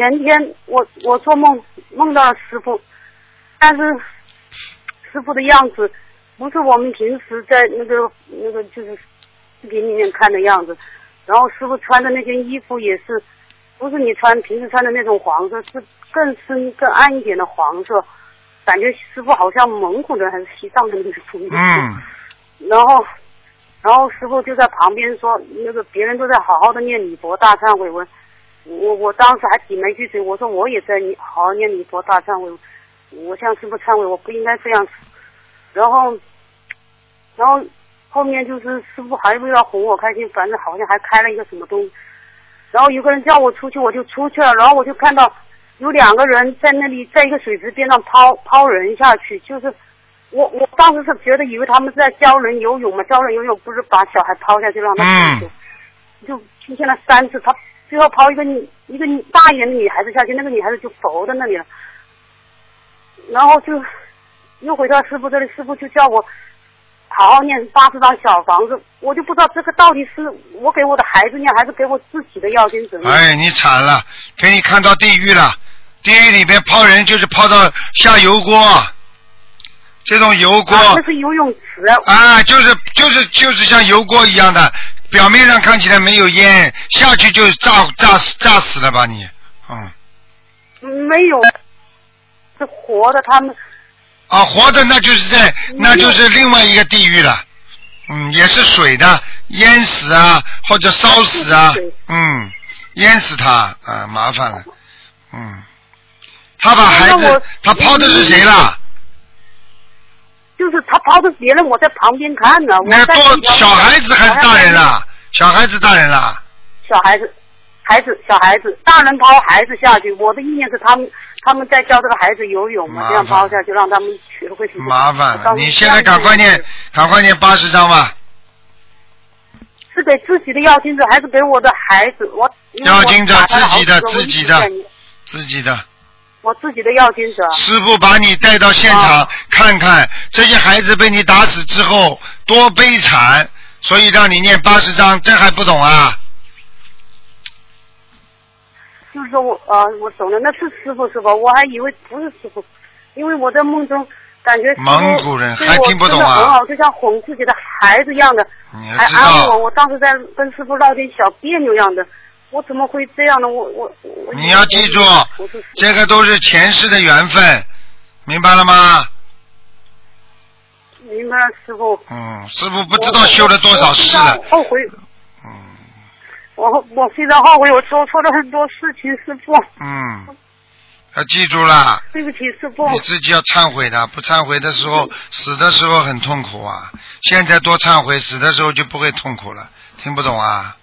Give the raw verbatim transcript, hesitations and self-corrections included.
前天我我做梦梦到了师傅，但是师傅的样子不是我们平时在那个那个就是视频里面看的样子，然后师傅穿的那件衣服也是不是你穿平时穿的那种黄色，是更深更暗一点的黄色，感觉师傅好像蒙古人还是西藏的那种衣服。 嗯。 然后然后师傅就在旁边说，那个别人都在好好的念礼佛大忏悔文，我我当时还挤没句嘴，我说我也在你好好念礼佛大忏悔文，我向师傅忏悔，我不应该这样。然后然后后面就是师傅还为了哄我开心，反正好像还开了一个什么东西，然后有个人叫我出去，我就出去了，然后我就看到有两个人在那里在一个水池边上抛抛人下去，就是我我当时是觉得以为他们是在教人游泳嘛，教人游泳不是把小孩抛下去让他下去，嗯、就出现了三次，他最后抛一个女一个大一点的女孩子下去，那个女孩子就浮在那里了，然后就又回到师傅这里，师傅就叫我好好念八十张小房子，我就不知道这个到底是我给我的孩子念，还是给我自己的要经者念。 哎，你惨了，给你看到地狱了，地狱里边抛人就是抛到下油锅。这种油锅， 啊、那是游泳池啊，就是就是就是像油锅一样的，表面上看起来没有烟，下去就炸炸死炸死了吧你， 嗯，没有，是活的，他们啊，活的那就是在那就是另外一个地狱了，嗯，也是水的，淹死啊或者烧死啊，嗯，淹死他啊，麻烦了，嗯，他把孩子他抛的是谁啦？ 就是他抛的别人，我在旁边看呢。 那多小孩子还是大人啦？小孩子大人啦？ 小孩子，孩子小孩子，大人抛孩子下去。我的意念是他们他们在教这个孩子游泳嘛，这样抛下去让他们学会。 麻烦了，你现在赶快念，赶快念八十章吧。 是给自己的要经者，还是给我的孩子？我要经者自己的自己的自己的。 我自己的要经者。 师父把你带到现场、啊、看看这些孩子被你打死之后多悲惨，所以让你念八十章，这还不懂啊？ 就是说我呃我懂了，那是师父是吧？我还以为不是师父，因为我在梦中感觉蒙古人还听不懂啊， 很好，就像哄自己的孩子一样的，还安慰我。我当时在跟师父闹点小别扭一样的。我怎么会这样呢？我我我。 你要记住，这个都是前世的缘分，明白了吗？ 明白了，师傅。 嗯，师傅不知道修了多少世了。 后悔。 嗯。 我我非常后悔，我做错了很多事情，师傅。 嗯。要记住了。 对不起，师傅。 你自己要忏悔的，不忏悔的时候，死的时候很痛苦啊。现在多忏悔，死的时候就不会痛苦了。听不懂啊？